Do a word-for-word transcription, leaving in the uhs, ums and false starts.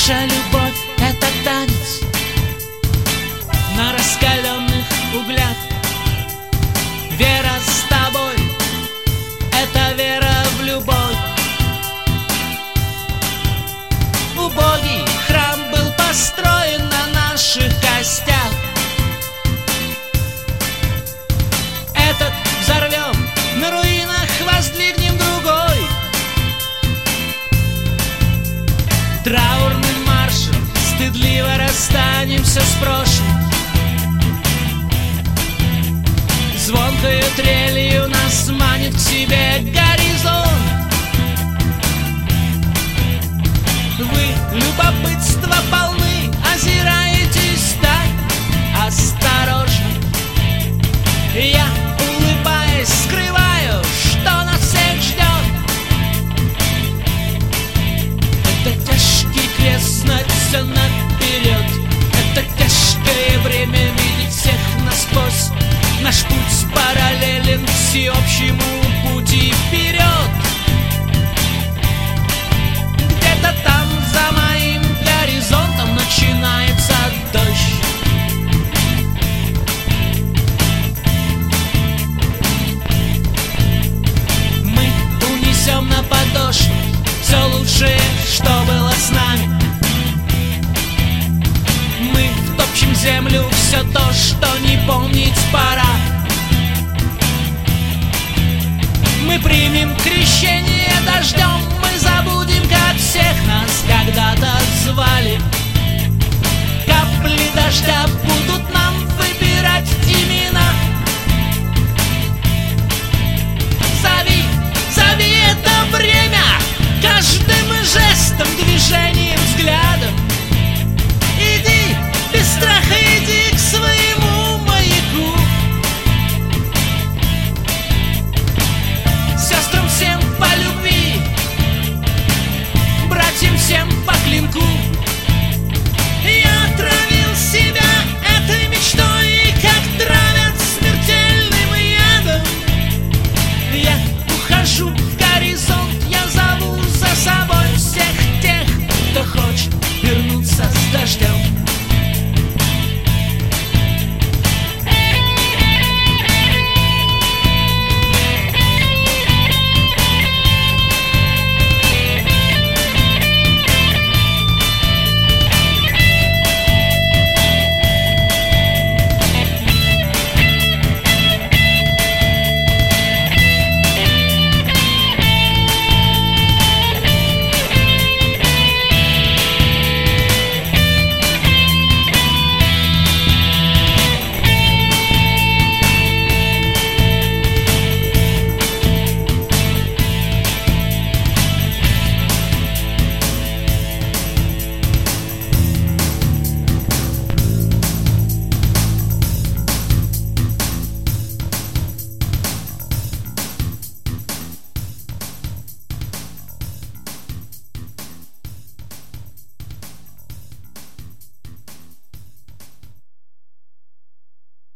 Наша любовь — это танец на раскаленных углях. Вера с тобой — это вера в любовь. Убогий храм был построен на наших костях. Этот взорвем, на руинах воздвигнем другой. Траурным маршем стыдливо расстанемся с прошлым. Звонкою трелью нас манит к себе горизонт. Вы любопытства полны, озираетесь так осторожно. Я, улыбаясь, скрываю, что нас всех ждет. Это тяжкий крест, знать все наперед. Это тяжкое время видеть всех насквозь. Наш путь параллелен всеобщему пути вперед. Где-то там за моим горизонтом начинается дождь. Мы унесем на подошву все лучшее, что было с нами. Мы втопчем в землю все то, что не помнить пора. Мы примем крещение дождем. Мы забудем, как всех нас когда-то звали. Капли дождя будут на